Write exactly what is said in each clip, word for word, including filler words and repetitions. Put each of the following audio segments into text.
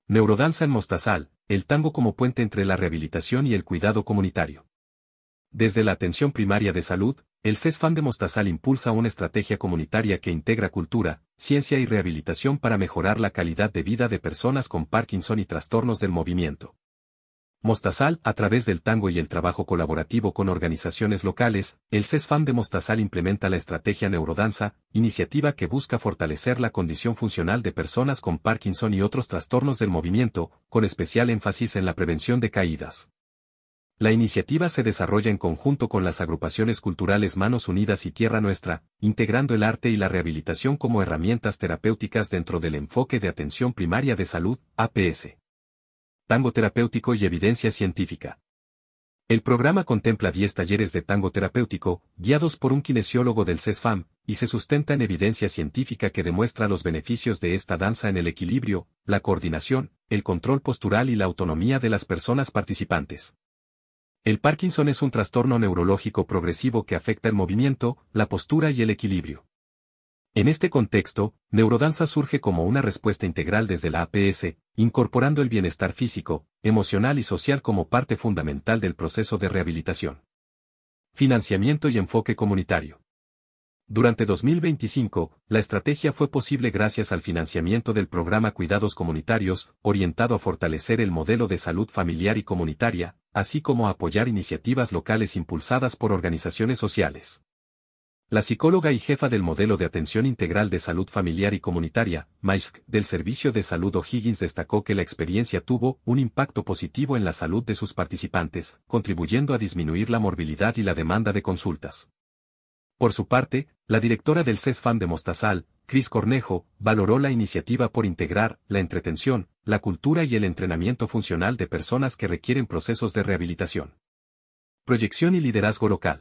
Neurodanza en Mostazal, el tango como puente entre la rehabilitación y el cuidado comunitario. Desde la atención primaria de salud, el CESFAM de Mostazal impulsa una estrategia comunitaria que integra cultura, ciencia y rehabilitación para mejorar la calidad de vida de personas con Parkinson y trastornos del movimiento. Mostazal, a través del tango y el trabajo colaborativo con organizaciones locales, el CESFAM de Mostazal implementa la estrategia Neurodanza, iniciativa que busca fortalecer la condición funcional de personas con Parkinson y otros trastornos del movimiento, con especial énfasis en la prevención de caídas. La iniciativa se desarrolla en conjunto con las agrupaciones culturales Manos Unidas y Tierra Nuestra, integrando el arte y la rehabilitación como herramientas terapéuticas dentro del enfoque de atención primaria de salud, A P S. Tango terapéutico y evidencia científica. El programa contempla diez talleres de tango terapéutico, guiados por un kinesiólogo del CESFAM, y se sustenta en evidencia científica que demuestra los beneficios de esta danza en el equilibrio, la coordinación, el control postural y la autonomía de las personas participantes. El Parkinson es un trastorno neurológico progresivo que afecta el movimiento, la postura y el equilibrio. En este contexto, Neurodanza surge como una respuesta integral desde la A P S, incorporando el bienestar físico, emocional y social como parte fundamental del proceso de rehabilitación. Financiamiento y enfoque comunitario. Durante dos mil veinticinco, la estrategia fue posible gracias al financiamiento del programa Cuidados Comunitarios, orientado a fortalecer el modelo de salud familiar y comunitaria, así como a apoyar iniciativas locales impulsadas por organizaciones sociales. La psicóloga y jefa del Modelo de Atención Integral de Salud Familiar y Comunitaria, M A I S C, del Servicio de Salud O'Higgins destacó que la experiencia tuvo un impacto positivo en la salud de sus participantes, contribuyendo a disminuir la morbilidad y la demanda de consultas. Por su parte, la directora del CESFAM de Mostazal, Cris Cornejo, valoró la iniciativa por integrar la entretención, la cultura y el entrenamiento funcional de personas que requieren procesos de rehabilitación. Proyección y liderazgo local.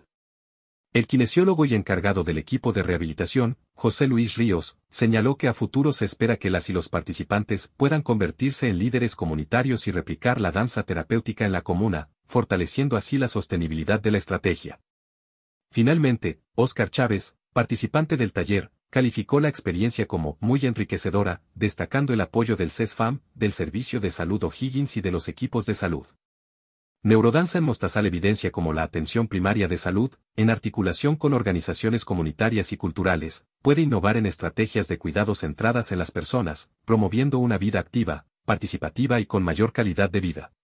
El kinesiólogo y encargado del equipo de rehabilitación, José Luis Ríos, señaló que a futuro se espera que las y los participantes puedan convertirse en líderes comunitarios y replicar la danza terapéutica en la comuna, fortaleciendo así la sostenibilidad de la estrategia. Finalmente, Óscar Chávez, participante del taller, calificó la experiencia como muy enriquecedora, destacando el apoyo del CESFAM, del Servicio de Salud O'Higgins y de los equipos de salud. Neurodanza en Mostazal evidencia como la atención primaria de salud, en articulación con organizaciones comunitarias y culturales, puede innovar en estrategias de cuidado centradas en las personas, promoviendo una vida activa, participativa y con mayor calidad de vida.